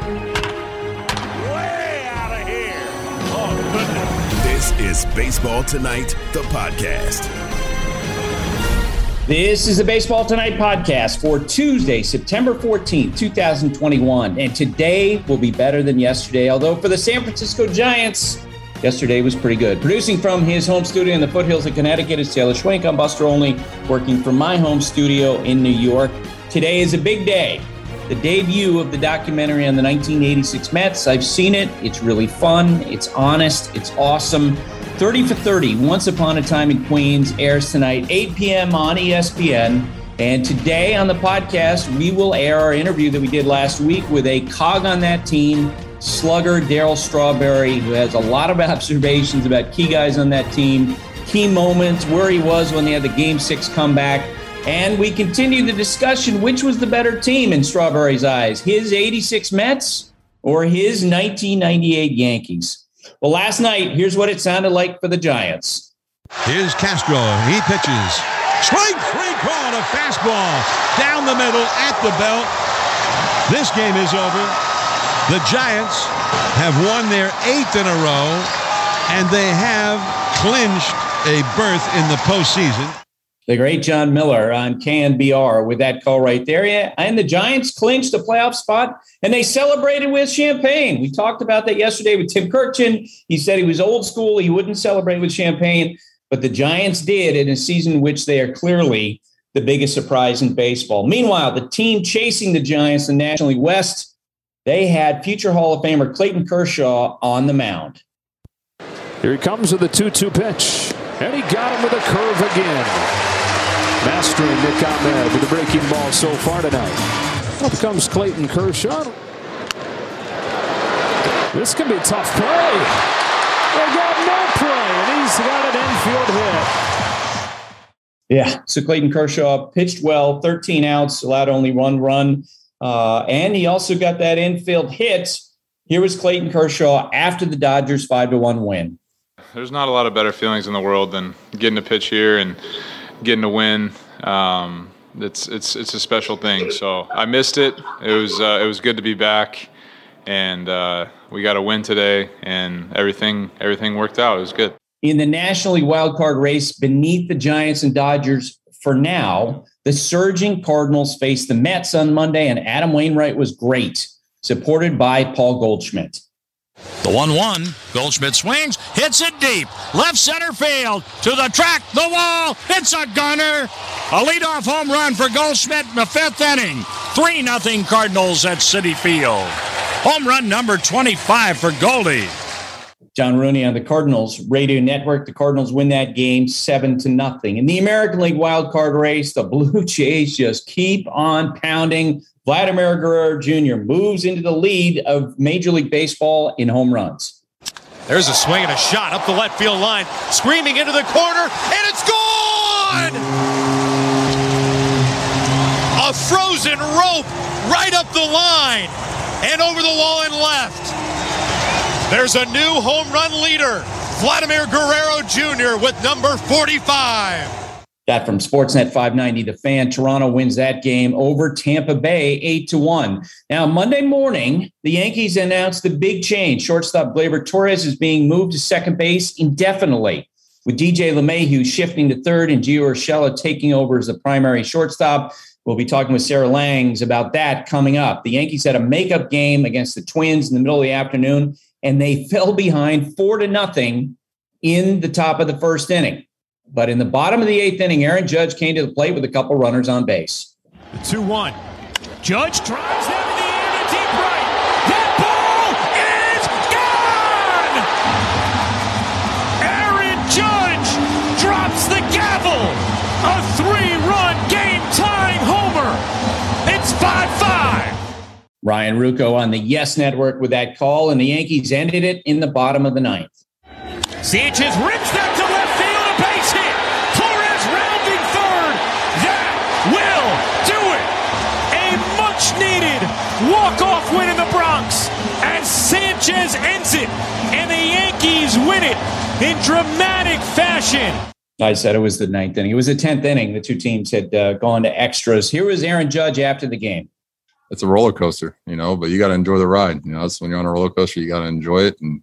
Way out of here. Oh, goodness. This is Baseball Tonight, the podcast. This is the Baseball Tonight podcast for Tuesday, September 14th, 2021. And today will be better than yesterday, although for the San Francisco Giants, yesterday was pretty good. Producing from his home studio in the foothills of Connecticut is Taylor Schwenk. I'm Buster Olney, working from my home studio in New York. Today is a big day. The debut of the documentary on the 1986 Mets. I've seen it. It's really fun. It's honest. It's awesome. 30 for 30, Once Upon a Time in Queens, airs tonight, 8 p.m. on ESPN. And today on the podcast, we will air our interview that we did last week with a cog on that team, slugger Darryl Strawberry, who has a lot of observations about key guys on that team, key moments, where he was when they had the Game 6 comeback. And we continue the discussion, which was the better team in Strawberry's eyes, his 86 Mets or his 1998 Yankees? Well, last night, here's what it sounded like for the Giants. Here's Castro. He pitches. Swing, caught a fastball down the middle at the belt. This game is over. The Giants have won their 8th in a row, and they have clinched a berth in the postseason. The great John Miller on KNBR with that call right there. Yeah, and the Giants clinched a playoff spot, and they celebrated with champagne. We talked about that yesterday with Tim Kurkjian. He said he was old school. He wouldn't celebrate with champagne, but the Giants did in a season in which they are clearly the biggest surprise in baseball. Meanwhile, the team chasing the Giants in the National League West, they had future Hall of Famer Clayton Kershaw on the mound. Here he comes with a 2-2 pitch, and he got him with a curve again. Mastering Nick Ahmed with the breaking ball so far tonight. Up comes Clayton Kershaw. This can be tough play. They got no play, and he's got an infield hit. Yeah, so Clayton Kershaw pitched well, 13 outs, allowed only one run, and he also got that infield hit. Here was Clayton Kershaw after the Dodgers 5-1 win. There's not a lot of better feelings in the world than getting to pitch here and getting a win. It's a special thing. So I missed it. It was good to be back, and we got a win today, and everything worked out. It was good. In the National League wildcard race beneath the Giants and Dodgers, for now, the surging Cardinals faced the Mets on Monday, and Adam Wainwright was great, supported by Paul Goldschmidt. The 1-1, Goldschmidt swings, hits it deep, left center field, to the track, the wall, it's a gunner. A leadoff home run for Goldschmidt in the 5th inning. 3-0 Cardinals at Citi Field. Home run number 25 for Goldie. John Rooney on the Cardinals radio network. The Cardinals win that game 7-0. In the American League wildcard race, the Blue Jays just keep on pounding. Vladimir Guerrero Jr. moves into the lead of Major League Baseball in home runs. There's a swing and a shot up the left field line, screaming into the corner, and it's gone! A frozen rope right up the line and over the wall and left. There's a new home run leader, Vladimir Guerrero Jr. with number 45. That from Sportsnet 590, The Fan. Toronto wins that game over Tampa Bay 8-1. Now, Monday morning, the Yankees announced the big change. Shortstop Gleyber Torres is being moved to second base indefinitely, with DJ LeMahieu shifting to third and Gio Urshela taking over as the primary shortstop. We'll be talking with Sarah Langs about that coming up. The Yankees had a makeup game against the Twins in the middle of the afternoon, and they fell behind 4-0 in the top of the first inning. But in the bottom of the 8th inning, Aaron Judge came to the plate with a couple runners on base. The 2-1. Judge drives into the air to deep right. That ball is gone! Aaron Judge drops the gavel. A 3-run game-tying homer. It's 5-5. Ryan Ruocco on the Yes Network with that call, and the Yankees ended it in the bottom of the 9th. Sanchez rips that to left field, a base hit. Torres rounding third. That will do it. A much-needed walk-off win in the Bronx as Sanchez ends it, and the Yankees win it in dramatic fashion. I said it was the 9th inning. It was the 10th inning. The two teams had gone to extras. Here was Aaron Judge after the game. it's a roller coaster, but you got to enjoy the ride. That's when you're on a roller coaster, you got to enjoy it. And,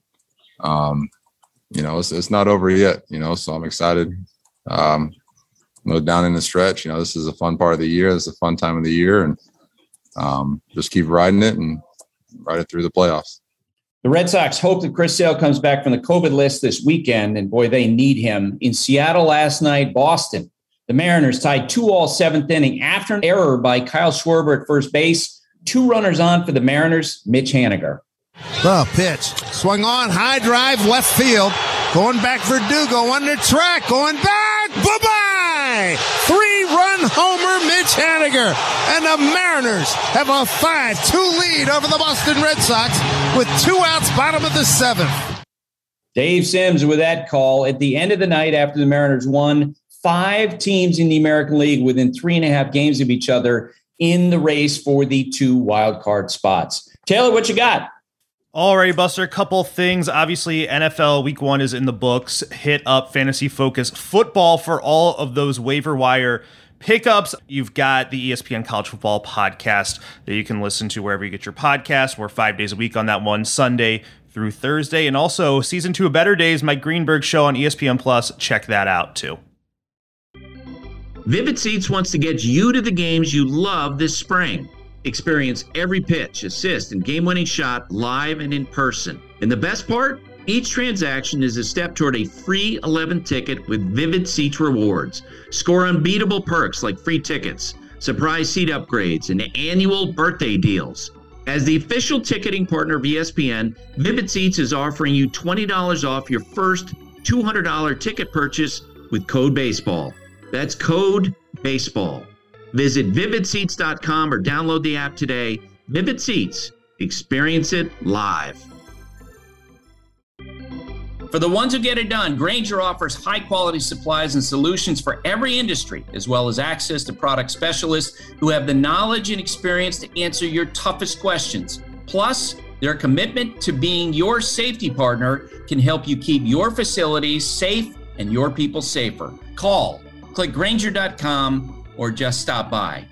it's not over yet, so I'm excited. Down in the stretch, this is a fun part of the year. This is a fun time of the year, and just keep riding it and ride it through the playoffs. The Red Sox hope that Chris Sale comes back from the COVID list this weekend, and boy, they need him. In Seattle last night, Boston, the Mariners tied 2-2 seventh inning after an error by Kyle Schwarber at first base. 2 runners on for the Mariners, Mitch Haniger. The pitch, swung on, high drive, left field, going back for Dugo, under track, going back, bye-bye! 3-run homer, Mitch Haniger, and the Mariners have a 5-2 lead over the Boston Red Sox with 2 outs, bottom of the 7th. Dave Sims with that call at the end of the night after the Mariners won. 5 teams in the American League within 3.5 games of each other in the race for the 2 wild card spots. Taylor, what you got? Alrighty, Buster, a couple things. Obviously, NFL Week 1 is in the books. Hit up Fantasy Focus Football for all of those waiver wire pickups. You've got the ESPN College Football podcast that you can listen to wherever you get your podcasts. We're 5 days a week on that one, Sunday through Thursday. And also, Season 2 of Better Days, Mike Greenberg show on ESPN Plus. Check that out, too. Vivid Seats wants to get you to the games you love this spring. Experience every pitch, assist, and game-winning shot live and in person. And the best part? Each transaction is a step toward a free 11th ticket with Vivid Seats rewards. Score unbeatable perks like free tickets, surprise seat upgrades, and annual birthday deals. As the official ticketing partner of ESPN, Vivid Seats is offering you $20 off your first $200 ticket purchase with code BASEBALL. That's code BASEBALL. Visit vividseats.com or download the app today. Vivid Seats. Experience it live. For the ones who get it done, Grainger offers high-quality supplies and solutions for every industry, as well as access to product specialists who have the knowledge and experience to answer your toughest questions. Plus, their commitment to being your safety partner can help you keep your facilities safe and your people safer. Call, click Grainger.com, or just stop by.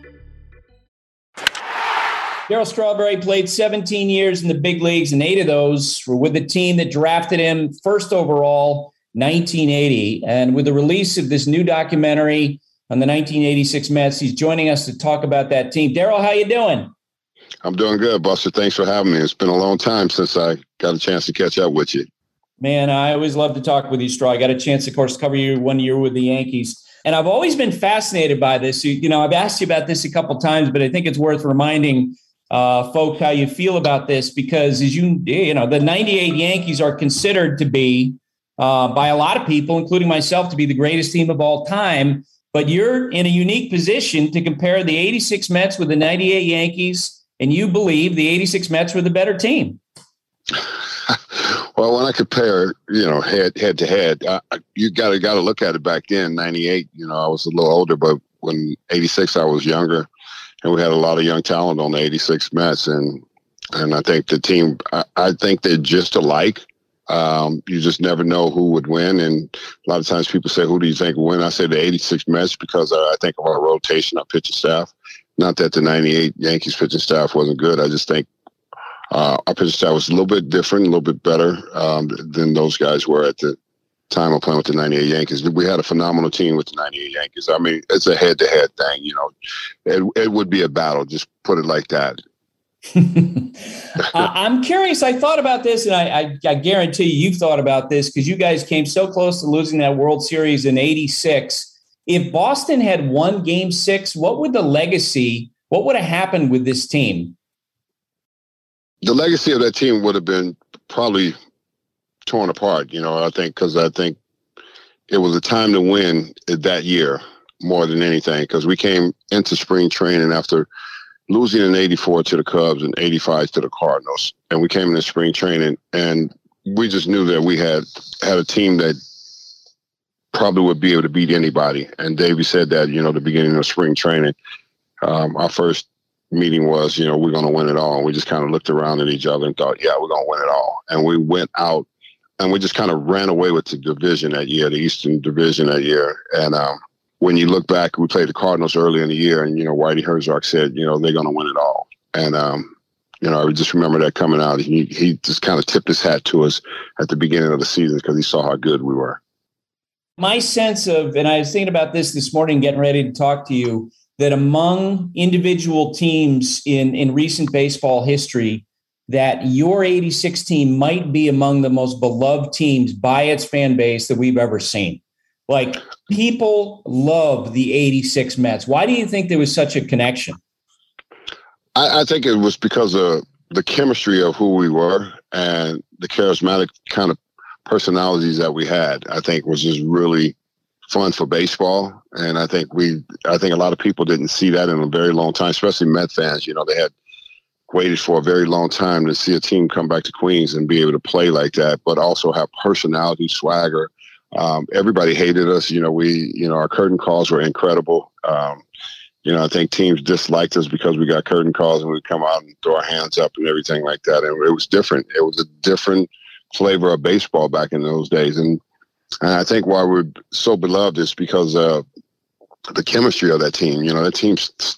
Darryl Strawberry played 17 years in the big leagues, and 8 of those were with the team that drafted him first overall, 1980. And with the release of this new documentary on the 1986 Mets, he's joining us to talk about that team. Darryl, how you doing? I'm doing good, Buster. Thanks for having me. It's been a long time since I got a chance to catch up with you. Man, I always love to talk with you, Straw. I got a chance, of course, to cover you 1 year with the Yankees. And I've always been fascinated by this. I've asked you about this a couple of times, but I think it's worth reminding folk how you feel about this, because as the 98 Yankees are considered to be, by a lot of people, including myself, to be the greatest team of all time. But you're in a unique position to compare the 86 Mets with the 98 Yankees, and you believe the 86 Mets were the better team. Well, when I compare, head to head, you got to look at it back then. 98, I was a little older, but when 86, I was younger, and we had a lot of young talent on the 86 Mets, and I think the team, I think they're just alike. You just never know who would win, and a lot of times people say, "Who do you think will win?" I say the 86 Mets because I think of our rotation, our pitching staff. Not that the 98 Yankees pitching staff wasn't good. I just think our pitching staff was a little bit different, a little bit better than those guys were at the time of playing with the 98 Yankees. We had a phenomenal team with the 98 Yankees. I mean, it's a head-to-head thing, It would be a battle, just put it like that. I'm curious. I thought about this, and I guarantee you've thought about this, because you guys came so close to losing that World Series in 86. If Boston had won Game 6, what would have happened with this team? The legacy of that team would have been probably torn apart, I think it was a time to win that year more than anything, because we came into spring training after losing in 84 to the Cubs and 85 to the Cardinals. And we came into spring training, and we just knew that we had a team that probably would be able to beat anybody. And Davey said that, the beginning of spring training, our first meeting was, we're going to win it all. And we just kind of looked around at each other and thought, yeah, we're going to win it all. And we went out and we just kind of ran away with the division that year, the Eastern Division that year. And when you look back, we played the Cardinals early in the year, and, Whitey Herzog said, they're going to win it all. And, I just remember that coming out. He just kind of tipped his hat to us at the beginning of the season because he saw how good we were. My sense of, and I was thinking about this morning, getting ready to talk to you, that among individual teams in recent baseball history, that your 86 team might be among the most beloved teams by its fan base that we've ever seen. Like, people love the 86 Mets. Why do you think there was such a connection? I think it was because of the chemistry of who we were and the charismatic kind of personalities that we had. I think was just really fun for baseball. And I think a lot of people didn't see that in a very long time, especially Met fans. They had waited for a very long time to see a team come back to Queens and be able to play like that, but also have personality, swagger. Everybody hated us. Our curtain calls were incredible. I think teams disliked us because we got curtain calls and we'd come out and throw our hands up and everything like that. And it was different. It was a different flavor of baseball back in those days. And I think why we're so beloved is because of the chemistry of that team. That team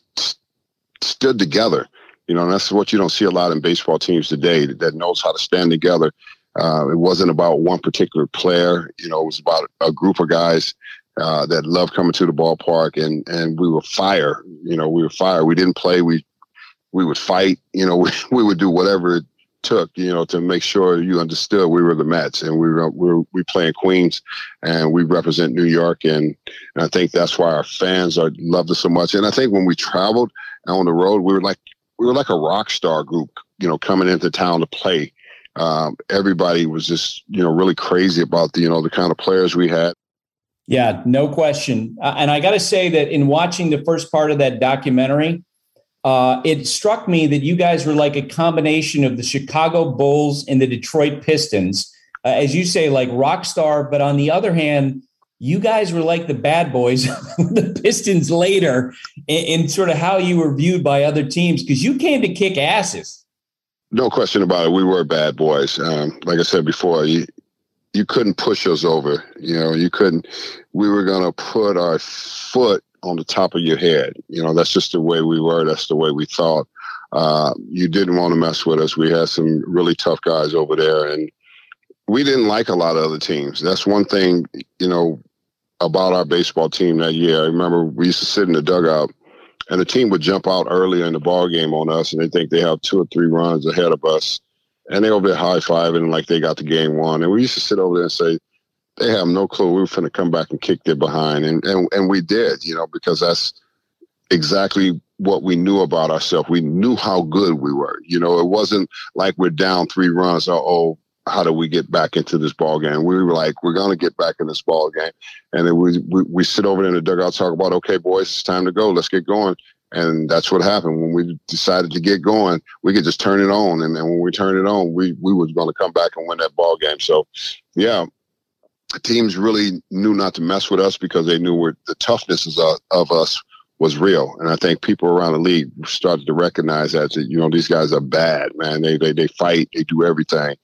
stood together. And that's what you don't see a lot in baseball teams today, that knows how to stand together. It wasn't about one particular player. It was about a group of guys that loved coming to the ballpark, and we were fire. We were fire. We didn't play. We would fight. We would do whatever it took, to make sure you understood we were the Mets, and we play in Queens, and we represent New York, and I think that's why our fans loved us so much. And I think when we traveled on the road, we were like a rock star group, coming into town to play. Everybody was just, really crazy about the kind of players we had. Yeah, no question. And I got to say that in watching the first part of that documentary, it struck me that you guys were like a combination of the Chicago Bulls and the Detroit Pistons. As you say, like rock star, but on the other hand, you guys were like the bad boys, the Pistons later, in sort of how you were viewed by other teams, because you came to kick asses. No question about it. We were bad boys. Like I said before, you couldn't push us over. You couldn't. We were going to put our foot on the top of your head. That's just the way we were. That's the way we thought. You didn't want to mess with us. We had some really tough guys over there, and we didn't like a lot of other teams. That's one thing, about our baseball team that year. I remember we used to sit in the dugout, and the team would jump out earlier in the ball game on us, and they think they have 2 or 3 runs ahead of us. And they over there high-fiving like they got the game won. And we used to sit over there and say, they have no clue. We were finna come back and kick their behind. And we did, because that's exactly what we knew about ourselves. We knew how good we were. It wasn't like we're down 3 runs. How do we get back into this ball game? We were like, we're going to get back in this ball game. And then we sit over there in the dugout, talk about, okay, boys, it's time to go. Let's get going. And that's what happened. When we decided to get going, we could just turn it on. And then when we turned it on, we was going to come back and win that ball game. So, yeah, teams really knew not to mess with us because they knew the toughness of us was real. And I think people around the league started to recognize that, these guys are bad, man. They fight, they do everything,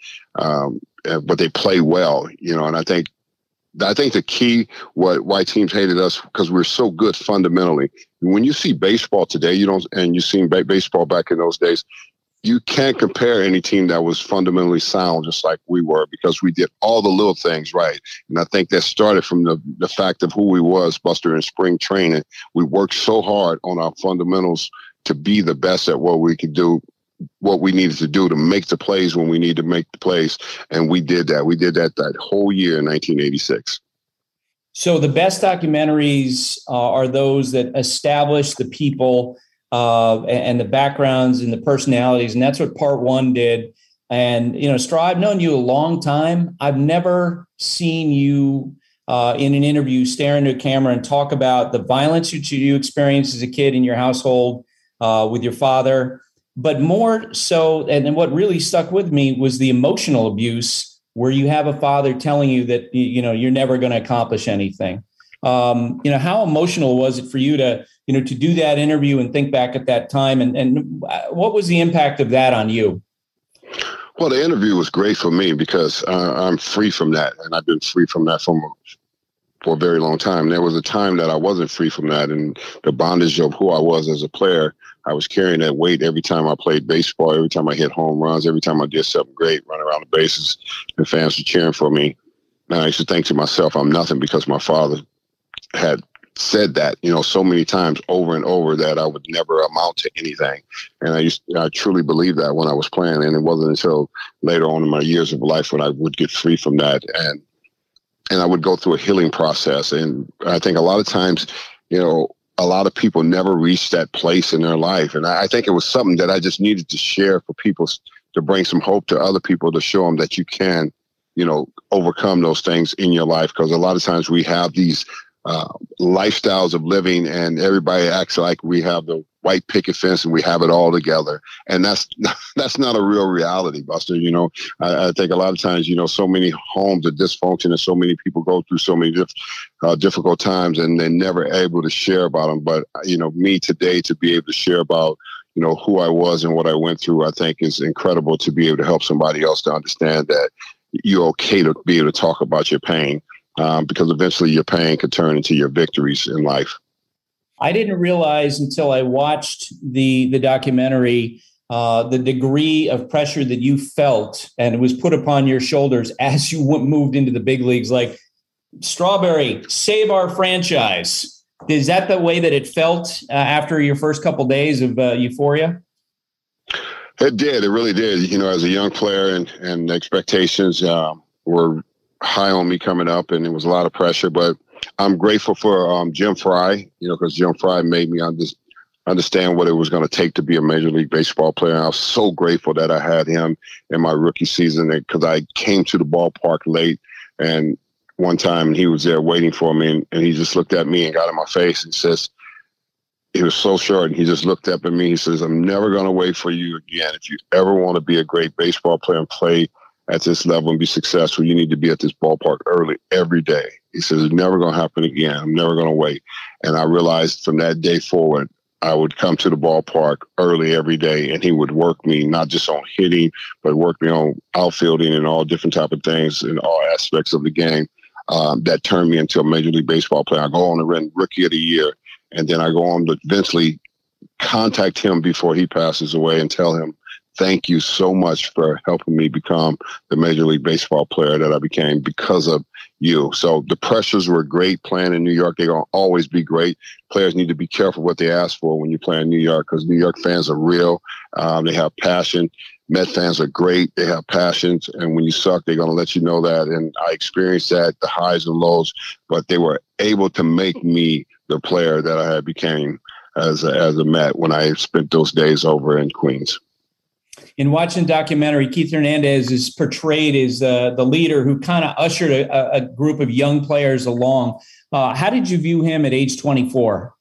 but they play well, and I think the key why teams hated us because we're so good fundamentally. When you see baseball today, you seen baseball back in those days, you can't compare any team that was fundamentally sound just like we were because we did all the little things right. And I think that started from the fact of who we was, Buster, in spring training. We worked so hard on our fundamentals to be the best at what we could do, what we needed to do to make the plays when we need to make the plays. And we did that. We did that whole year in 1986. So the best documentaries are those that establish the people and the backgrounds and the personalities. And that's what part 1 did. And, Straw, I've known you a long time. I've never seen you in an interview stare into a camera and talk about the violence that you experienced as a kid in your household with your father. But more so, and what really stuck with me was the emotional abuse where you have a father telling you that, you're never going to accomplish anything. How emotional was it for you to do that interview and think back at that time? And what was the impact of that on you? Well, the interview was great for me because I'm free from that. And I've been free from that for a very long time. There was a time that I wasn't free from that and the bondage of who I was as a player I was carrying that weight every time I played baseball, every time I hit home runs, every time I did something great, running around the bases, and fans were cheering for me. And I used to think to myself, I'm nothing, because my father had said that, so many times over and over, that I would never amount to anything. And I truly believed that when I was playing. And it wasn't until later on in my years of life when I would get free from that. And I would go through a healing process. And I think a lot of times, a lot of people never reach that place in their life. And I think it was something that I just needed to share for people, to bring some hope to other people, to show them that you can, overcome those things in your life. Because a lot of times we have these lifestyles of living, and everybody acts like we have the white picket fence and we have it all together. And that's not a real reality, Buster. I think a lot of times, so many homes are dysfunction, and so many people go through so many difficult times, and they're never able to share about them. But, me today, to be able to share about, who I was and what I went through, I think is incredible, to be able to help somebody else to understand that you're okay to be able to talk about your pain. Because eventually your pain could turn into your victories in life. I didn't realize until I watched the documentary the degree of pressure that you felt, and it was put upon your shoulders as you moved into the big leagues. Like, Strawberry, save our franchise. Is that the way that it felt after your first couple of days of euphoria? It did. It really did. As a young player, and expectations were high on me coming up, and it was a lot of pressure. But I'm grateful for Jim Frey, because Jim Frey made me understand what it was going to take to be a Major League Baseball player. And I was so grateful that I had him in my rookie season, because I came to the ballpark late, and one time he was there waiting for me, and he just looked at me and got in my face and says, he was so short, and he just looked up at me. He says, I'm never going to wait for you again. If you ever want to be a great baseball player and play at this level and be successful, you need to be at this ballpark early every day. He says, it's never going to happen again. I'm never going to wait. And I realized from that day forward, I would come to the ballpark early every day, and he would work me, not just on hitting, but work me on outfielding and all different type of things in all aspects of the game. That turned me into a Major League Baseball player. I go on to win Rookie of the Year, and then I go on to eventually contact him before he passes away and tell him, thank you so much for helping me become the Major League Baseball player that I became because of you. So the pressures were great playing in New York. They're going to always be great. Players need to be careful what they ask for when you play in New York, because New York fans are real. They have passion. Met fans are great. They have passions. And when you suck, they're going to let you know that. And I experienced that, the highs and lows, but they were able to make me the player that I became as a Met when I spent those days over in Queens. In watching the documentary, Keith Hernandez is portrayed as the leader who kind of ushered a group of young players along. How did you view him at age 24?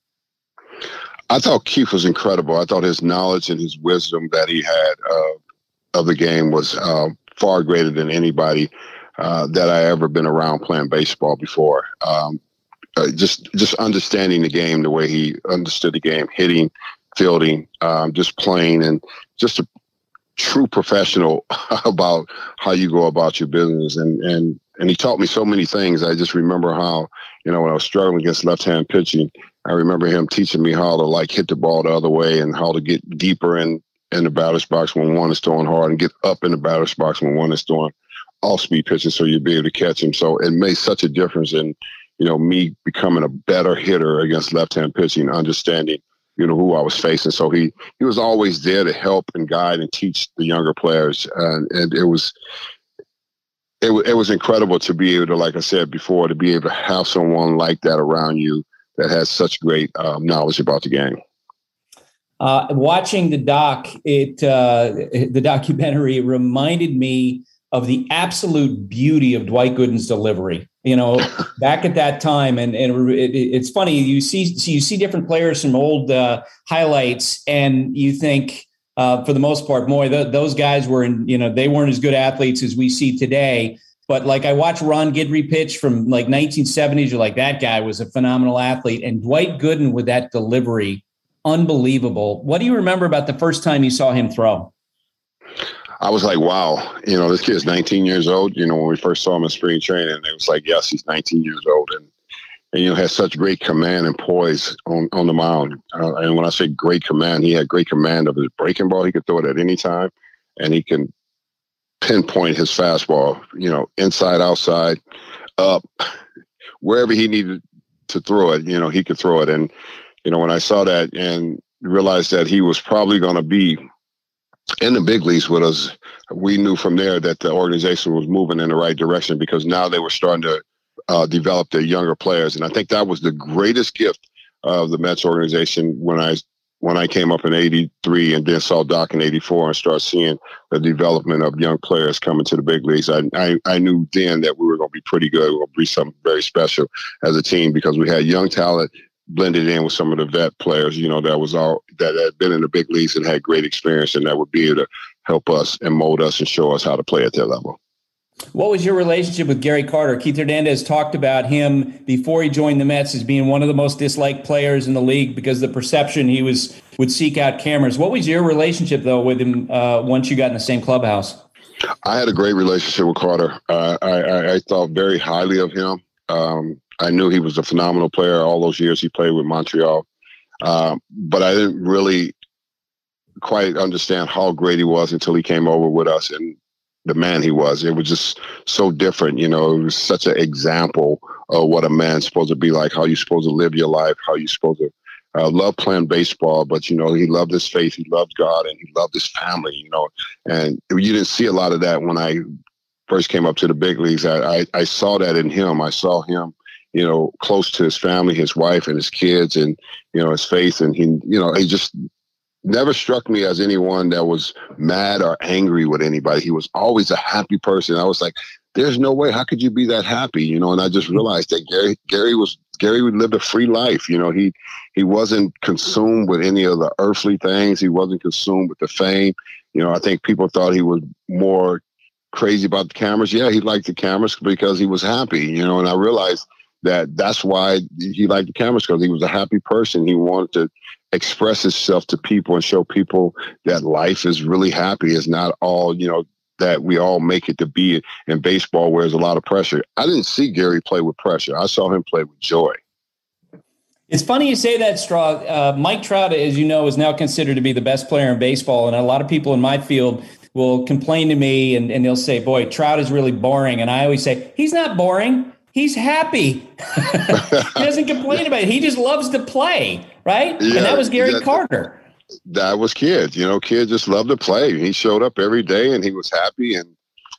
I thought Keith was incredible. I thought his knowledge and his wisdom that he had of the game was far greater than anybody that I ever been around playing baseball before. Just understanding the game the way he understood the game, hitting, fielding, just playing, and just a true professional about how you go about your business. And he taught me so many things. I just remember how, when I was struggling against left-hand pitching, I remember him teaching me how to hit the ball the other way, and how to get deeper in the batter's box when one is throwing hard, and get up in the batter's box when one is throwing off-speed pitches, so you'll be able to catch him. So it made such a difference in, me becoming a better hitter against left-hand pitching, understanding who I was facing. So he was always there to help and guide and teach the younger players. And it was incredible to be able to, like I said before, to be able to have someone like that around you that has such great knowledge about the game. Watching the documentary reminded me of the absolute beauty of Dwight Gooden's delivery. Back at that time, and it's funny, you see different players from old highlights, and you think, for the most part, boy, those guys were they weren't as good athletes as we see today. But I watched Ron Guidry pitch from 1970s. You're like, that guy was a phenomenal athlete, and Dwight Gooden with that delivery, unbelievable. What do you remember about the first time you saw him throw? I was like, wow, this kid's 19 years old. When we first saw him in spring training, it was like, yes, he's 19 years old. And, and had such great command and poise on the mound. And when I say great command, he had great command of his breaking ball. He could throw it at any time, and he can pinpoint his fastball, inside, outside, up, wherever he needed to throw it, he could throw it. And, when I saw that and realized that he was probably going to be in the big leagues with us, we knew from there that the organization was moving in the right direction, because now they were starting to develop their younger players. And I think that was the greatest gift of the Mets organization when I came up in 83 and then saw Doc in 84 and started seeing the development of young players coming to the big leagues. I knew then that we were going to be pretty good. We were going to be something very special as a team, because we had young talent blended in with some of the vet players, that had been in the big leagues and had great experience, and that would be able to help us and mold us and show us how to play at their level. What was your relationship with Gary Carter? Keith Hernandez talked about him before he joined the Mets as being one of the most disliked players in the league because of the perception he would seek out cameras. What was your relationship, though, with him once you got in the same clubhouse? I had a great relationship with Carter. I thought very highly of him. I knew he was a phenomenal player all those years he played with Montreal. But I didn't really quite understand how great he was until he came over with us and the man he was. It was just so different. It was such an example of what a man's supposed to be like, how you're supposed to live your life, how you're supposed to love playing baseball. But, he loved his faith, he loved God, and he loved his family, And you didn't see a lot of that when I first came up to the big leagues. I saw that in him. I saw him close to his family, his wife and his kids, and, his faith. And he just never struck me as anyone that was mad or angry with anybody. He was always a happy person. I was like, there's no way. How could you be that happy? And I just realized that Gary would live a free life. He wasn't consumed with any of the earthly things. He wasn't consumed with the fame. I think people thought he was more crazy about the cameras. Yeah, he liked the cameras because he was happy, and I realized that's why he liked the cameras, because he was a happy person. He wanted to express himself to people and show people that life is really happy. It's not all, that we all make it to be in baseball, where there's a lot of pressure. I didn't see Gary play with pressure. I saw him play with joy. It's funny you say that, Straw. Mike Trout, as you know, is now considered to be the best player in baseball. And a lot of people in my field will complain to me and they'll say, boy, Trout is really boring. And I always say, he's not boring. He's happy. He doesn't complain about it. He just loves to play, right? Yeah, and that was Gary Carter. That was Kid. Kid just loved to play. He showed up every day and he was happy. And,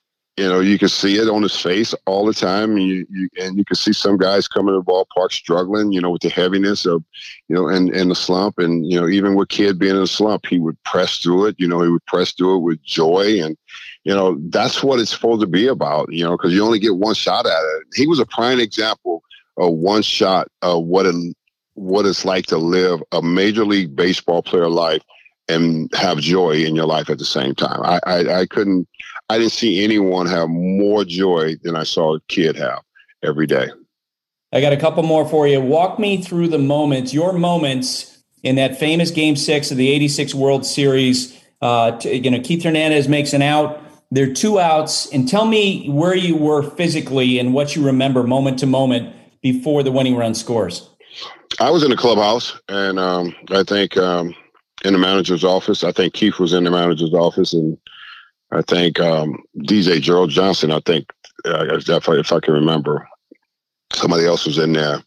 you could see it on his face all the time. And you could see some guys coming to the ballpark struggling, with the heaviness of, and the slump. And, even with Kid being in a slump, he would press through it. He would press through it with joy. And, that's what it's supposed to be about, because you only get one shot at it. He was a prime example of one shot of what it's like to live a Major League Baseball player life and have joy in your life at the same time. I didn't see anyone have more joy than I saw a Kid have every day. I got a couple more for you. Walk me through your moments in that famous Game 6 of the 86 World Series. Keith Hernandez makes an out. There are 2 outs. And tell me where you were physically and what you remember moment to moment before the winning run scores. I was in the clubhouse, and I think in the manager's office. I think Keith was in the manager's office, and I think DJ Gerald Johnson, I think, if I can remember, somebody else was in there.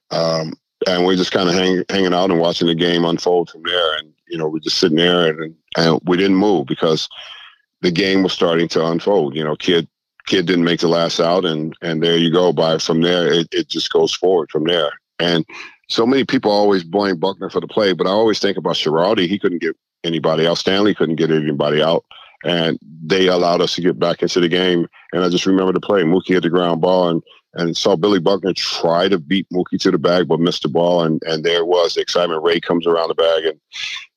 And we're just kind of hanging out and watching the game unfold from there. And, we're just sitting there and we didn't move because the game was starting to unfold. Kid didn't make the last out, and there you go. From there, it just goes forward from there. And so many people always blame Buckner for the play, but I always think about Girardi. He couldn't get anybody out. Stanley couldn't get anybody out. And they allowed us to get back into the game. And I just remember the play. Mookie hit the ground ball and saw Billy Buckner try to beat Mookie to the bag, but missed the ball. And there it was. The excitement. Ray comes around the bag. And,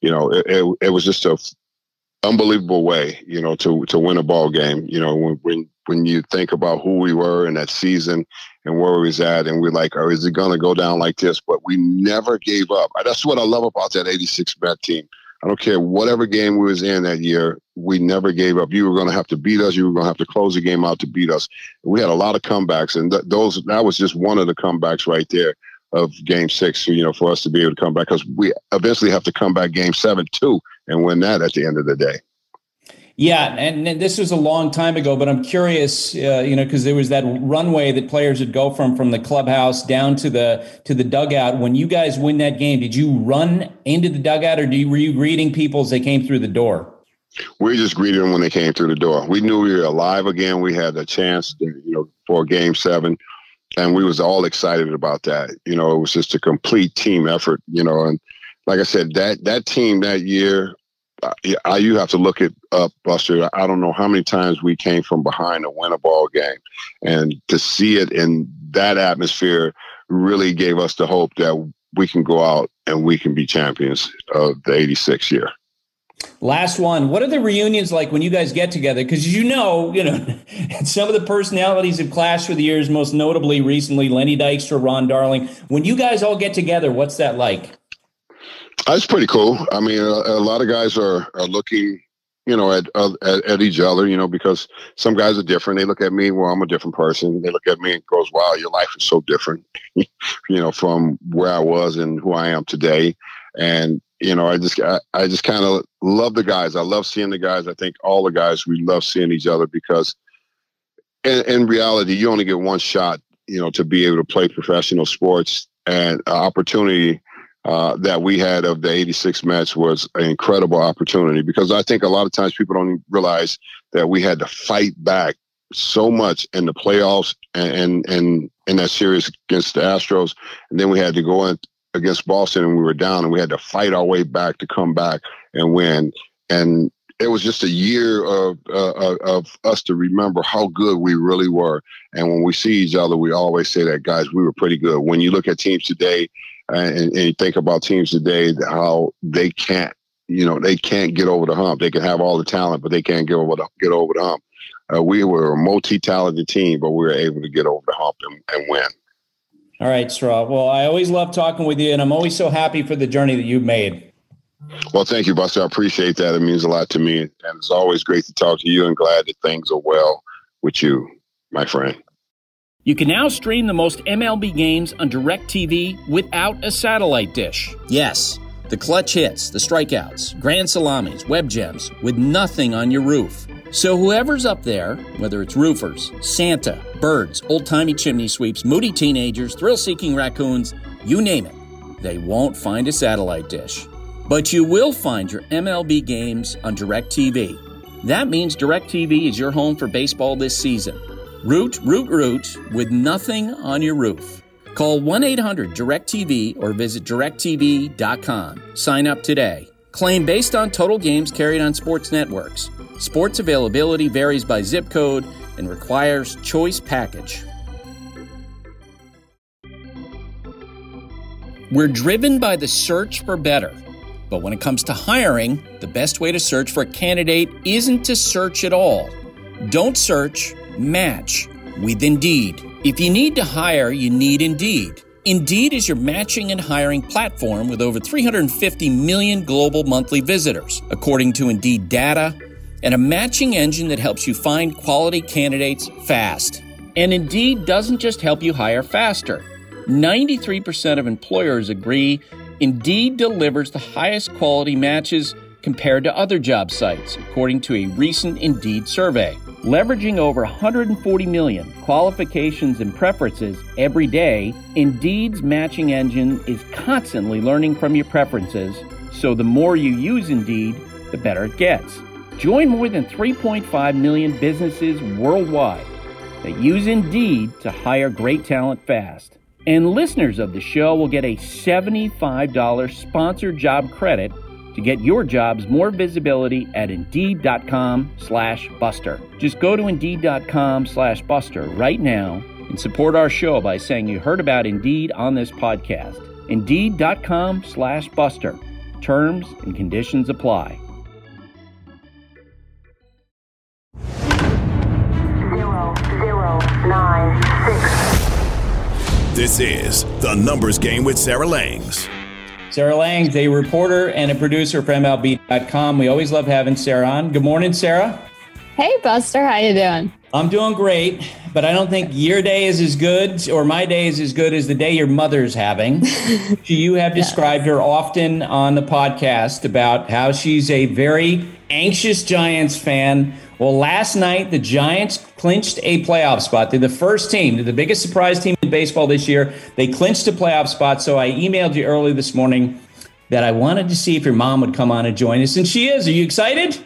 it was just a unbelievable way, to win a ball game. When you think about who we were in that season and where we was at, and we're like, oh, is it going to go down like this? But we never gave up. That's what I love about that 86 Met team. I don't care whatever game we was in that year. We never gave up. You were going to have to beat us. You were going to have to close the game out to beat us. We had a lot of comebacks, and that was just one of the comebacks right there of Game 6. For us to be able to come back, because we eventually have to come back Game 7 too and win that at the end of the day. Yeah, and this was a long time ago, but I'm curious, because there was that runway that players would go from the clubhouse down to the dugout. When you guys win that game, did you run into the dugout, or were you greeting people as they came through the door? We just greeted them when they came through the door. We knew we were alive again. We had a chance, for Game 7, and we was all excited about that. It was just a complete team effort. And like I said, that team that year. You have to look it up, Buster. I don't know how many times we came from behind to win a ball game, and to see it in that atmosphere really gave us the hope that we can go out and we can be champions of the 86 year. Last one. What are the reunions like when you guys get together? Because some of the personalities have clashed through the years, most notably recently Lenny Dykstra, Ron Darling. When you guys all get together, what's that like? That's pretty cool. I mean, a lot of guys are looking, at each other, because some guys are different. They look at me, well, I'm a different person. They look at me and goes, wow, your life is so different, from where I was and who I am today. And, I just kind of love the guys. I love seeing the guys. I think all the guys, we love seeing each other, because in reality, you only get one shot, to be able to play professional sports, and opportunity that we had of the 86 Mets was an incredible opportunity, because I think a lot of times people don't realize that we had to fight back so much in the playoffs and in that series against the Astros. And then we had to go in against Boston, and we were down, and we had to fight our way back to come back and win. And it was just a year of us to remember how good we really were. And when we see each other, we always say that, guys, we were pretty good. When you look at teams today, and you think about teams today, how they can't get over the hump. They can have all the talent, but they can't get over the hump. We were a multi-talented team, but we were able to get over the hump and win. All right, Straw. Well, I always love talking with you, and I'm always so happy for the journey that you've made. Well, thank you, Buster. I appreciate that. It means a lot to me, and it's always great to talk to you, and glad that things are well with you, my friend. You can now stream the most MLB games on DirecTV without a satellite dish. Yes, the clutch hits, the strikeouts, grand salamis, web gems, with nothing on your roof. So whoever's up there, whether it's roofers, Santa, birds, old-timey chimney sweeps, moody teenagers, thrill-seeking raccoons, you name it, they won't find a satellite dish. But you will find your MLB games on DirecTV. That means DirecTV is your home for baseball this season. Root with nothing on your roof. Call 1-800-DIRECTV or visit directtv.com. Sign up today. Claim based on total games carried on sports networks. Sports availability varies by zip code and requires choice package. We're driven by the search for better. But when it comes to hiring, the best way to search for a candidate isn't to search at all. Don't search. Match with Indeed. If you need to hire, you need Indeed. Indeed is your matching and hiring platform with over 350 million global monthly visitors, according to Indeed data, and a matching engine that helps you find quality candidates fast. And Indeed doesn't just help you hire faster. 93% of employers agree Indeed delivers the highest quality matches compared to other job sites, according to a recent Indeed survey. Leveraging over 140 million qualifications and preferences every day, Indeed's matching engine is constantly learning from your preferences, so the more you use Indeed, the better it gets. Join more than 3.5 million businesses worldwide that use Indeed to hire great talent fast. And listeners of the show will get a $75 sponsored job credit to get your jobs more visibility at Indeed.com/Buster. Just go to Indeed.com/Buster right now and support our show by saying you heard about Indeed on this podcast. Indeed.com/Buster. Terms and conditions apply. 0096. This is The Numbers Game with Sarah Langs. Sarah Langs, a reporter and a producer for MLB.com. We always love having Sarah on. Good morning, Sarah. Hey, Buster. How you doing? I'm doing great, but I don't think your day is as good or my day is as good as the day your mother's having. You have described her often on the podcast about how she's a very anxious Giants fan. Well, last night, the Giants clinched a playoff spot. They're the first team, they're the biggest surprise team in baseball this year. They clinched a playoff spot, so I emailed you early this morning that I wanted to see if your mom would come on and join us, and she is. Are you excited?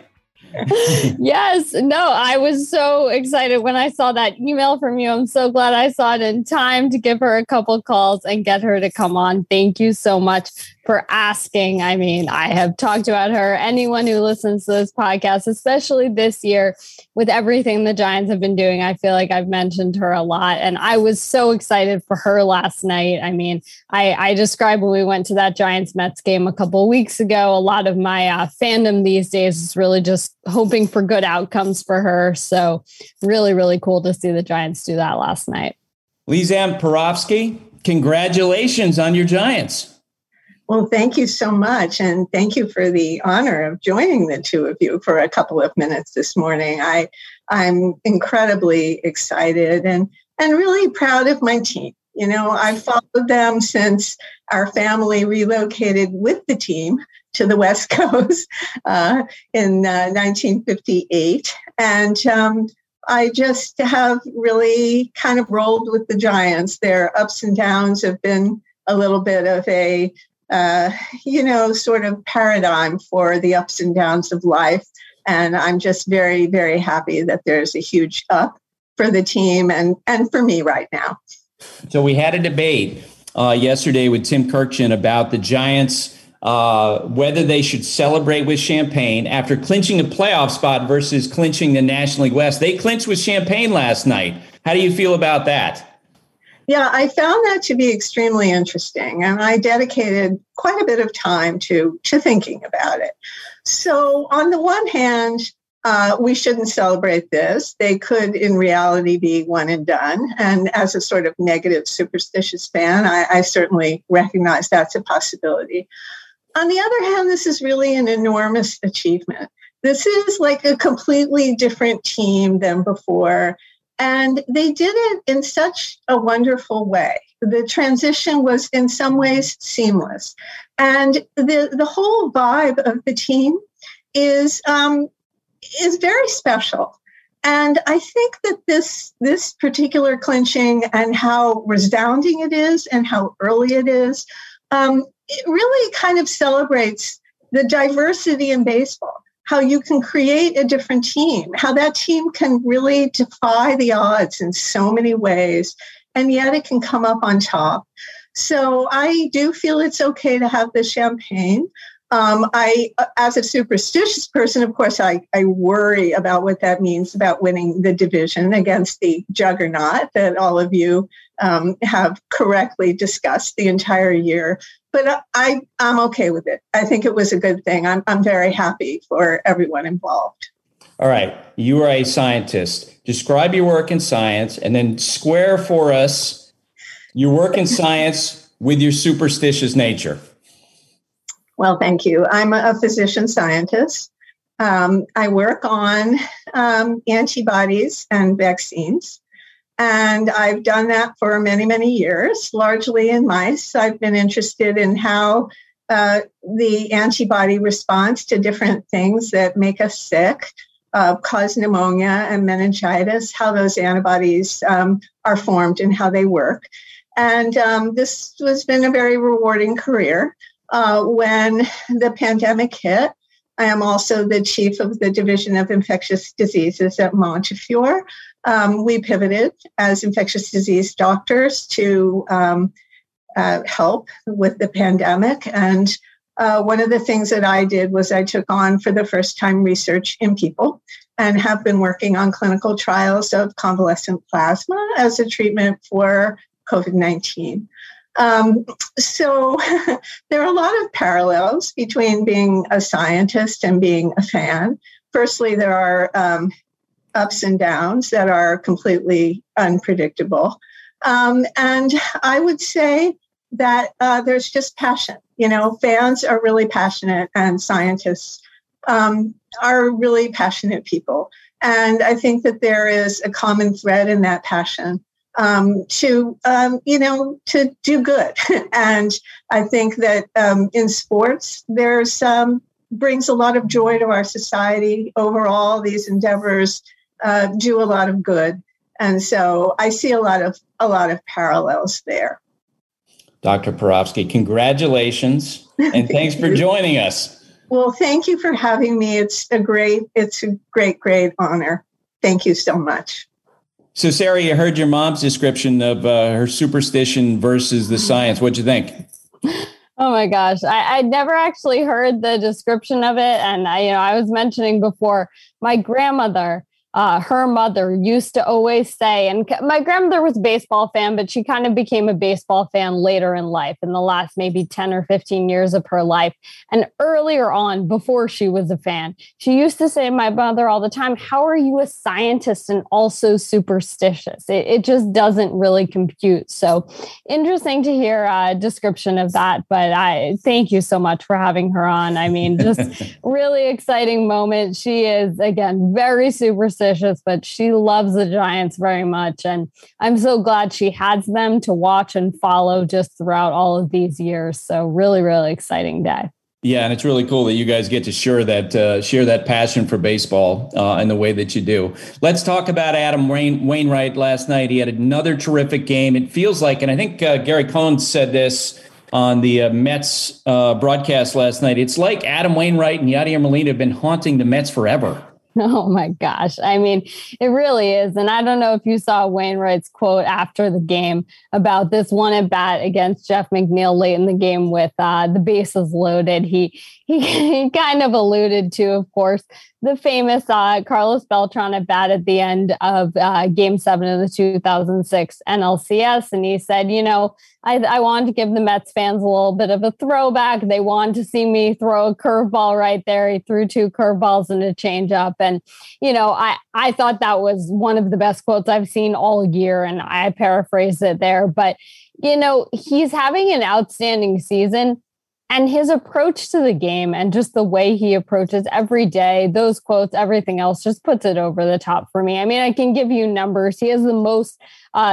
Yes. No, I was so excited when I saw that email from you. I'm so glad I saw it in time to give her a couple calls and get her to come on. Thank you so much for asking. I mean, I have talked about her. Anyone who listens to this podcast, especially this year with everything the Giants have been doing, I feel like I've mentioned her a lot. And I was so excited for her last night. I mean, I described when we went to that Giants-Mets game a couple of weeks ago, a lot of my fandom these days is really just hoping for good outcomes for her. So really, really cool to see the Giants do that last night. Lizanne Porofsky, congratulations on your Giants. Well, thank you so much. And thank you for the honor of joining the two of you for a couple of minutes this morning. I'm incredibly excited and really proud of my team. You know, I've followed them since our family relocated with the team to the West Coast in 1958. And I just have really kind of rolled with the Giants. Their ups and downs have been a little bit of a sort of paradigm for the ups and downs of life. And I'm just very, very happy that there's a huge up for the team and for me right now. So we had a debate yesterday with Tim Kurkjian about the Giants, whether they should celebrate with champagne after clinching a playoff spot versus clinching the National League West. They clinched with champagne last night. How do you feel about that? Yeah, I found that to be extremely interesting, and I dedicated quite a bit of time to thinking about it. So on the one hand, we shouldn't celebrate this. They could, in reality, be one and done. And as a sort of negative, superstitious fan, I certainly recognize that's a possibility. On the other hand, this is really an enormous achievement. This is like a completely different team than before. And they did it in such a wonderful way. The transition was in some ways seamless. And the whole vibe of the team is very special. And I think that this particular clinching and how resounding it is and how early it is, it really kind of celebrates the diversity in baseball. How you can create a different team, how that team can really defy the odds in so many ways, and yet it can come up on top. So I do feel it's okay to have the champagne. As a superstitious person, of course, I worry about what that means about winning the division against the juggernaut that all of you have correctly discussed the entire year. But I'm okay with it. I think it was a good thing. I'm very happy for everyone involved. All right. You are a scientist. Describe your work in science and then square for us your work in science with your superstitious nature. Well, thank you. I'm a physician scientist. I work on antibodies and vaccines. And I've done that for many, many years, largely in mice. I've been interested in how the antibody response to different things that make us sick, cause pneumonia and meningitis, how those antibodies are formed and how they work. And this has been a very rewarding career. When the pandemic hit, I am also the chief of the Division of Infectious Diseases at Montefiore. We pivoted as infectious disease doctors to help with the pandemic. And one of the things that I did was I took on for the first time research in people and have been working on clinical trials of convalescent plasma as a treatment for COVID-19. So there are a lot of parallels between being a scientist and being a fan. Firstly, there are ups and downs that are completely unpredictable. And I would say that there's just passion. Fans are really passionate, and scientists are really passionate people. And I think that there is a common thread in that passion to do good. And I think that in sports, there's brings a lot of joy to our society overall. These endeavors do a lot of good. And so I see a lot of parallels there. Dr. Porofsky, congratulations, and thanks for joining us. Well, thank you for having me. It's a great honor. Thank you so much. So, Sarah, you heard your mom's description of her superstition versus the science. What'd you think? Oh my gosh, I'd never actually heard the description of it, and I was mentioning before, my grandmother. Her mother used to always say, and my grandmother was a baseball fan, but she kind of became a baseball fan later in life, in the last maybe 10 or 15 years of her life. And earlier on, before she was a fan, she used to say to my mother all the time, how are you a scientist and also superstitious? It just doesn't really compute. So interesting to hear a description of that. But I thank you so much for having her on. I mean, just really exciting moment. She is, again, very superstitious, but she loves the Giants very much. And I'm so glad she has them to watch and follow just throughout all of these years. So really, really exciting day. Yeah, and it's really cool that you guys get to share that passion for baseball in the way that you do. Let's talk about Adam Wainwright last night. He had another terrific game. It feels like, and I think Gary Cohn said this on the Mets broadcast last night, it's like Adam Wainwright and Yadier Molina have been haunting the Mets forever. Oh my gosh. I mean, it really is. And I don't know if you saw Wainwright's quote after the game about this one at bat against Jeff McNeil late in the game with the bases loaded. He kind of alluded to, of course, the famous Carlos Beltran at bat at the end of Game 7 of the 2006 NLCS. And he said, I wanted to give the Mets fans a little bit of a throwback. They wanted to see me throw a curveball right there. He threw 2 curveballs and a changeup. And, I thought that was one of the best quotes I've seen all year. And I paraphrased it there. But, he's having an outstanding season. And his approach to the game and just the way he approaches every day, those quotes, everything else just puts it over the top for me. I mean, I can give you numbers. He has the most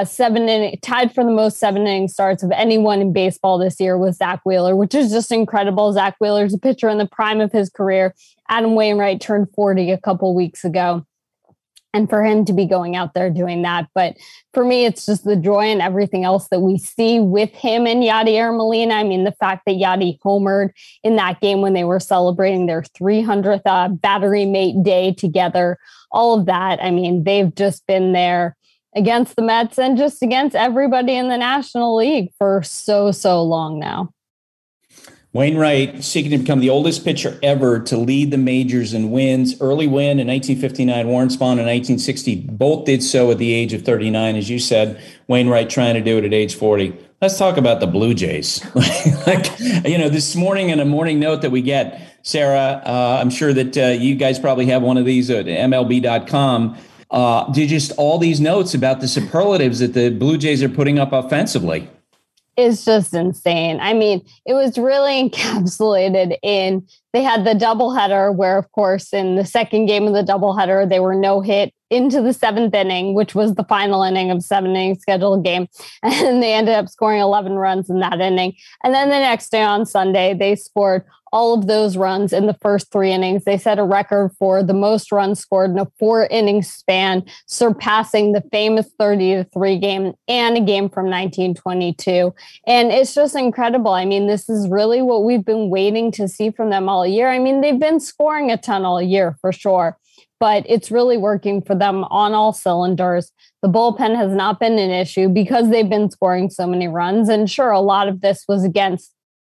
tied for the most 7-inning starts of anyone in baseball this year with Zach Wheeler, which is just incredible. Zach Wheeler's a pitcher in the prime of his career. Adam Wainwright turned 40 a couple weeks ago. And for him to be going out there doing that. But for me, it's just the joy and everything else that we see with him and Yadier Molina. I mean, the fact that Yadi homered in that game when they were celebrating their 300th battery mate day together, all of that. I mean, they've just been there against the Mets and just against everybody in the National League for so long now. Wainwright seeking to become the oldest pitcher ever to lead the majors in wins. Early win in 1959, Warren Spahn in 1960. Both did so at the age of 39. As you said, Wainwright trying to do it at age 40. Let's talk about the Blue Jays. This morning in a morning note that we get, Sarah, I'm sure that you guys probably have one of these at MLB.com. Just all these notes about the superlatives that the Blue Jays are putting up offensively. It's just insane. I mean, it was really encapsulated in, they had the doubleheader where, of course, in the second game of the doubleheader, they were no hit into the 7th inning, which was the final inning of 7-inning scheduled game. And they ended up scoring 11 runs in that inning. And then the next day on Sunday, they scored all of those runs in the first 3 innings. They set a record for the most runs scored in a 4-inning span, surpassing the famous 30-3 game and a game from 1922. And it's just incredible. I mean, this is really what we've been waiting to see from them all year. I mean, they've been scoring a ton all year for sure, but it's really working for them on all cylinders. The bullpen has not been an issue because they've been scoring so many runs. And sure, a lot of this was against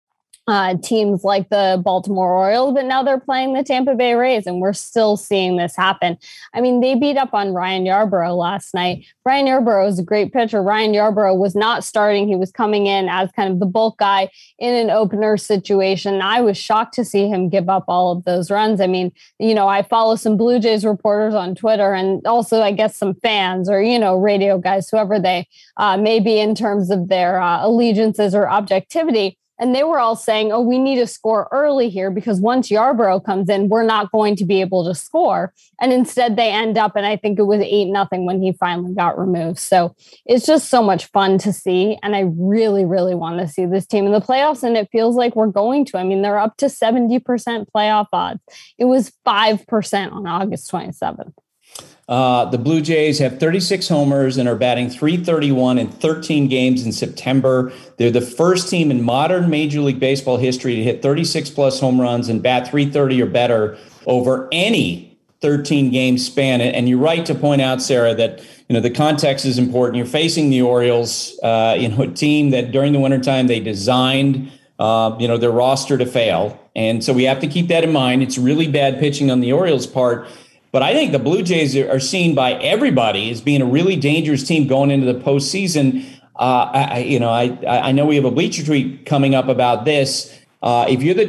teams like the Baltimore Orioles, but now they're playing the Tampa Bay Rays, and we're still seeing this happen. I mean, they beat up on Ryan Yarbrough last night. Ryan Yarbrough is a great pitcher. Ryan Yarbrough was not starting. He was coming in as kind of the bulk guy in an opener situation. I was shocked to see him give up all of those runs. I mean, I follow some Blue Jays reporters on Twitter, and also, I guess, some fans or, radio guys, whoever they may be in terms of their allegiances or objectivity. And they were all saying, we need to score early here because once Yarbrough comes in, we're not going to be able to score. And instead they end up, and I think it was 8-0 when he finally got removed. So it's just so much fun to see. And I really, really want to see this team in the playoffs. And it feels like we're going to. I mean, they're up to 70% playoff odds. It was 5% on August 27th. The Blue Jays have 36 homers and are batting .331 in 13 games in September. They're the first team in modern Major League Baseball history to hit 36-plus home runs and bat .330 or better over any 13-game span. And you're right to point out, Sarah, that the context is important. You're facing the Orioles, a team that during the wintertime they designed their roster to fail. And so we have to keep that in mind. It's really bad pitching on the Orioles' part. But I think the Blue Jays are seen by everybody as being a really dangerous team going into the postseason. I know we have a Bleacher Tweet coming up about this. If you're the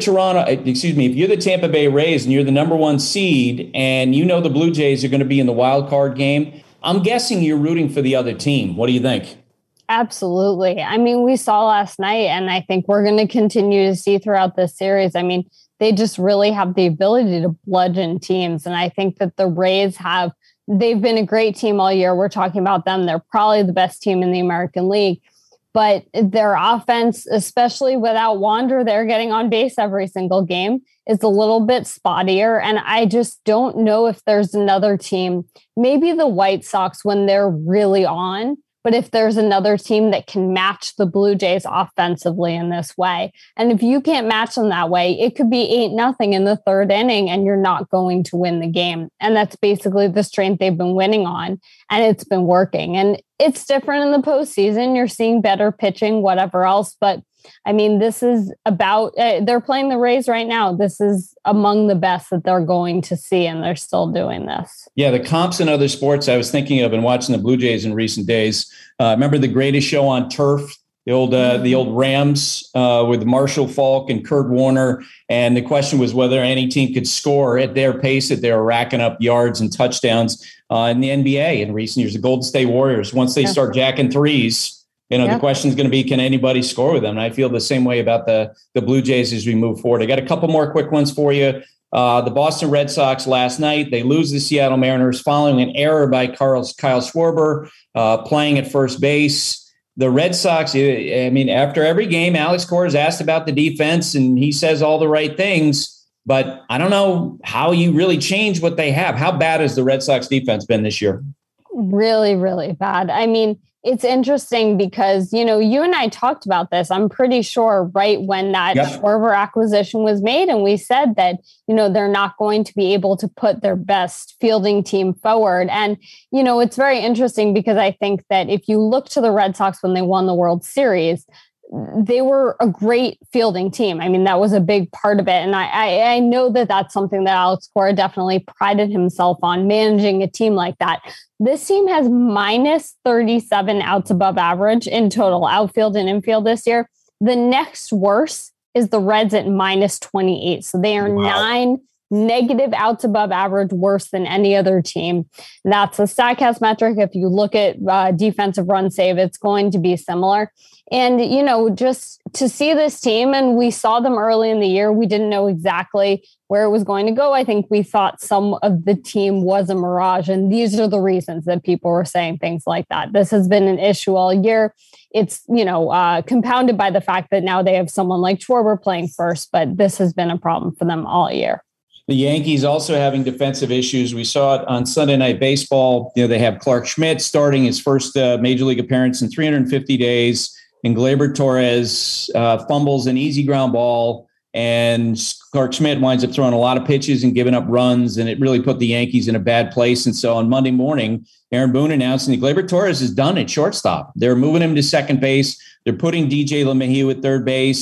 Tampa Bay Rays and you're the number one seed and the Blue Jays are going to be in the wild card game, I'm guessing you're rooting for the other team. What do you think? Absolutely. I mean, we saw last night, and I think we're going to continue to see throughout this series. I mean, they just really have the ability to bludgeon teams. And I think that the Rays they've been a great team all year. We're talking about them. They're probably the best team in the American League. But their offense, especially without Wander, they're getting on base every single game, is a little bit spottier. And I just don't know if there's another team, maybe the White Sox when they're really on. But if there's another team that can match the Blue Jays offensively in this way, and if you can't match them that way, it could be 8-0 in the third inning and you're not going to win the game. And that's basically the strength they've been winning on, and it's been working. And it's different in the postseason. You're seeing better pitching, whatever else. But I mean, this is about, they're playing the Rays right now. This is among the best that they're going to see, and they're still doing this. Yeah, the comps in other sports I was thinking of and watching the Blue Jays in recent days. Remember the Greatest Show on Turf, the old Rams with Marshall Faulk and Kurt Warner. And the question was whether any team could score at their pace that they were racking up yards and touchdowns in the NBA in recent years. The Golden State Warriors, once they start jacking threes, the question is going to be, can anybody score with them? And I feel the same way about the Blue Jays as we move forward. I got a couple more quick ones for you. The Boston Red Sox last night, they lose the Seattle Mariners following an error by Kyle Schwarber playing at first base. The Red Sox, after every game, Alex Cora is asked about the defense, and he says all the right things. But I don't know how you really change what they have. How bad has the Red Sox defense been this year? Really, really bad. I mean, it's interesting because, you and I talked about this, I'm pretty sure, right when that Schwarber acquisition was made. And we said that, they're not going to be able to put their best fielding team forward. And, it's very interesting because I think that if you look to the Red Sox when they won the World Series, they were a great fielding team. I mean, that was a big part of it. And I know that that's something that Alex Cora definitely prided himself on, managing a team like that. This team has minus 37 outs above average in total outfield and infield this year. The next worst is the Reds at minus 28. So they are 9 negative outs above average, worse than any other team. That's a StatCast metric. If you look at defensive run save, it's going to be similar. And, just to see this team, and we saw them early in the year, we didn't know exactly where it was going to go. I think we thought some of the team was a mirage. And these are the reasons that people were saying things like that. This has been an issue all year. It's, compounded by the fact that now they have someone like Schwarber playing first, but this has been a problem for them all year. The Yankees also having defensive issues. We saw it on Sunday Night Baseball. They have Clark Schmidt starting his first major league appearance in 350 days. And Gleyber Torres fumbles an easy ground ball. And Clark Schmidt winds up throwing a lot of pitches and giving up runs. And it really put the Yankees in a bad place. And so on Monday morning, Aaron Boone announcing that Gleyber Torres is done at shortstop. They're moving him to second base. They're putting DJ LeMahieu at third base.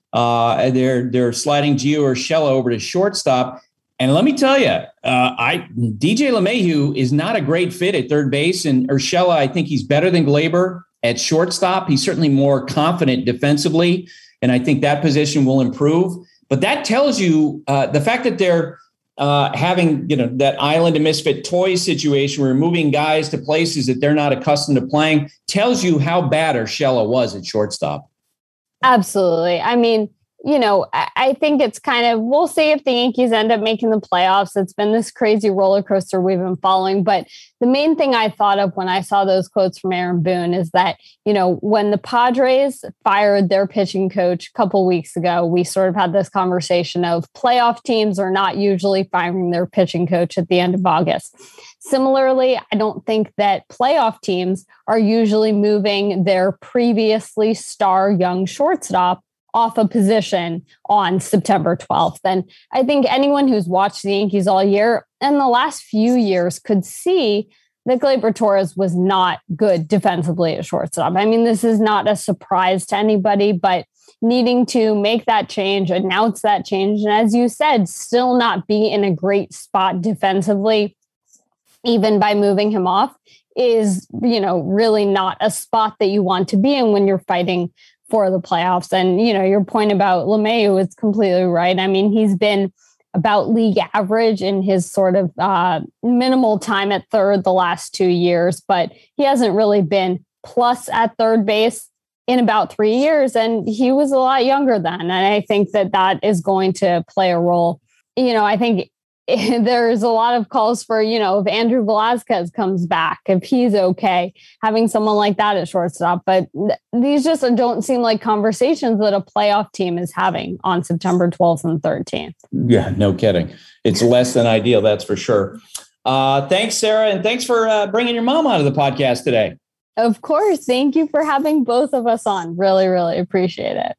They're sliding Gio Urshela over to shortstop. And let me tell you, DJ LeMahieu is not a great fit at third base. And Urshela, I think he's better than Gleyber at shortstop. He's certainly more confident defensively. And I think that position will improve. But that tells you the fact that they're having, that island of misfit toys situation, where moving guys to places that they're not accustomed to playing, tells you how bad Urshela was at shortstop. Absolutely. I mean, I think it's kind of, we'll see if the Yankees end up making the playoffs. It's been this crazy roller coaster we've been following. But the main thing I thought of when I saw those quotes from Aaron Boone is that, when the Padres fired their pitching coach a couple weeks ago, we sort of had this conversation of playoff teams are not usually firing their pitching coach at the end of August. Similarly, I don't think that playoff teams are usually moving their previously star young shortstop off a position on September 12th. And I think anyone who's watched the Yankees all year and the last few years could see that Gleyber Torres was not good defensively at shortstop. I mean, this is not a surprise to anybody, but needing to make that change, announce that change, and as you said, still not be in a great spot defensively, even by moving him off, is, really not a spot that you want to be in when you're fighting for the playoffs. And, your point about LeMahieu is completely right. I mean, he's been about league average in his sort of minimal time at third the last 2 years, but he hasn't really been plus at third base in about 3 years. And he was a lot younger then. And I think that is going to play a role. I think there's a lot of calls for, if Andrew Velazquez comes back, if he's okay, having someone like that at shortstop. But these just don't seem like conversations that a playoff team is having on September 12th and 13th. Yeah, no kidding. It's less than ideal, that's for sure. Thanks, Sarah. And thanks for bringing your mom onto the podcast today. Of course. Thank you for having both of us on. Really, really appreciate it.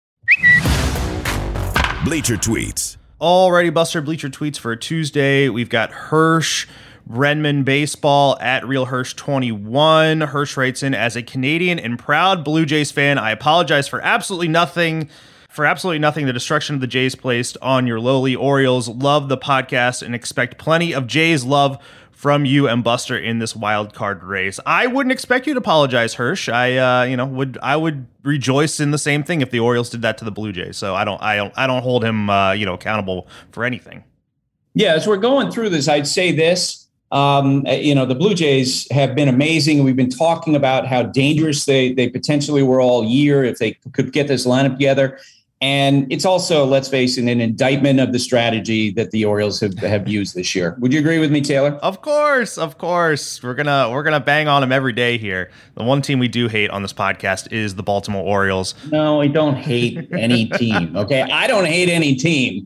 Bleacher Tweets. Alrighty, Buster, Bleacher Tweets for Tuesday. We've got Hirsch Redmond Baseball at Real Hirsch 21. Hirsch writes in, as a Canadian and proud Blue Jays fan, I apologize for absolutely nothing the destruction of the Jays placed on your lowly Orioles. Love the podcast and expect plenty of Jays love from you and Buster in this wild card race. I wouldn't expect you to apologize, Hirsch. I would rejoice in the same thing if the Orioles did that to the Blue Jays. So I don't hold him accountable for anything. Yeah, as we're going through this, I'd say this. The Blue Jays have been amazing. We've been talking about how dangerous they potentially were all year if they could get this lineup together. And it's also, let's face it, an indictment of the strategy that the Orioles have used this year. Would you agree with me, Taylor? Of course. We're gonna bang on them every day here. The one team we do hate on this podcast is the Baltimore Orioles. No, we don't hate any team. Okay, I don't hate any team.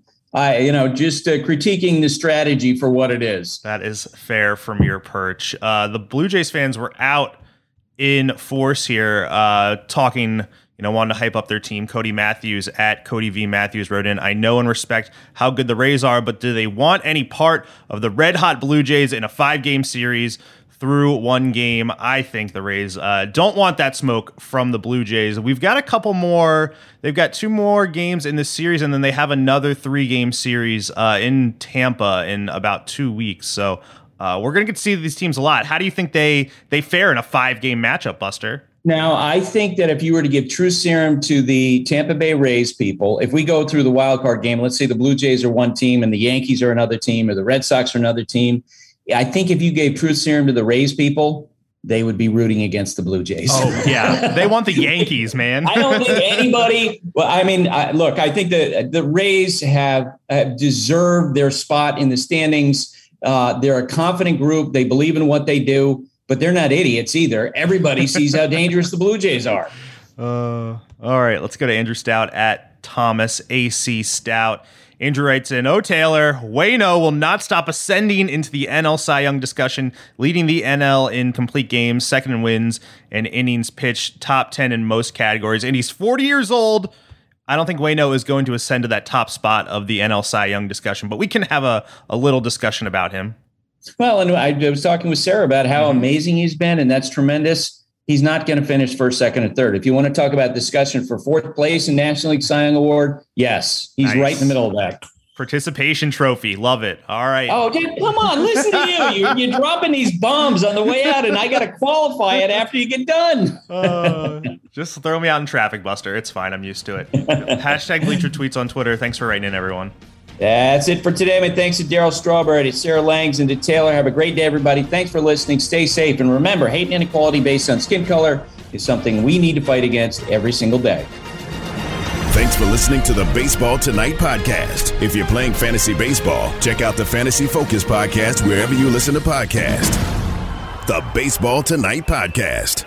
Just critiquing the strategy for what it is. That is fair from your perch. The Blue Jays fans were out in force here, talking. Wanted to hype up their team. Cody Matthews at Cody V. Matthews wrote in, I know and respect how good the Rays are, but do they want any part of the red-hot Blue Jays in a 5-game series through one game? I think the Rays don't want that smoke from the Blue Jays. We've got a couple more. They've got 2 more games in this series, and then they have another 3-game series in Tampa in about 2 weeks. So we're going to get to see these teams a lot. How do you think they fare in a 5-game matchup, Buster? Now, I think that if you were to give truth serum to the Tampa Bay Rays people, if we go through the wild card game, let's say the Blue Jays are one team and the Yankees are another team, or the Red Sox are another team. I think if you gave truth serum to the Rays people, they would be rooting against the Blue Jays. Oh, yeah. They want the Yankees, man. I don't think anybody. Well, I mean, look, I think that the Rays have deserved their spot in the standings. They're a confident group. They believe in what they do. But they're not idiots either. Everybody sees how dangerous the Blue Jays are. All right, let's go to Andrew Stout at Thomas AC Stout. Andrew writes in, Taylor, Waino will not stop ascending into the NL Cy Young discussion, leading the NL in complete games, second in wins, and innings pitched, top 10 in most categories. And he's 40 years old. I don't think Waino is going to ascend to that top spot of the NL Cy Young discussion, but we can have a little discussion about him. Well, and I was talking with Sarah about how amazing he's been, and that's tremendous. he's not going to finish first, second, or third. If you want to talk about discussion for fourth place in National League Cy Young Award, yes, he's right in the middle of that. Participation trophy. Love it. All right. Oh, dude, come on. Listen to you. You're dropping these bombs on the way out, and I got to qualify it after you get done. Just throw me out in traffic, Buster. It's fine. I'm used to it. Hashtag Bleacher Tweets on Twitter. Thanks for writing in, everyone. That's it for today. My thanks to Daryl Strawberry, to Sarah Langs, and to Taylor. Have a great day, everybody. Thanks for listening. Stay safe. And remember, hate and inequality based on skin color is something we need to fight against every single day. Thanks for listening to the Baseball Tonight podcast. If you're playing fantasy baseball, check out the Fantasy Focus podcast wherever you listen to podcasts. The Baseball Tonight podcast.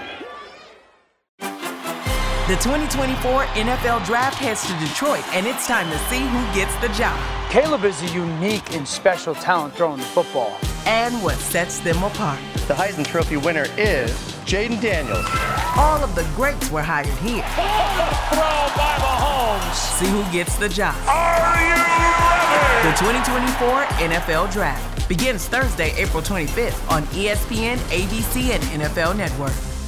The 2024 NFL Draft heads to Detroit, and it's time to see who gets the job. Caleb is a unique and special talent throwing the football. And what sets them apart. The Heisman Trophy winner is Jaden Daniels. All of the greats were hired here. Throw by Mahomes. See who gets the job. Are you ready? The 2024 NFL Draft begins Thursday, April 25th on ESPN, ABC, and NFL Network.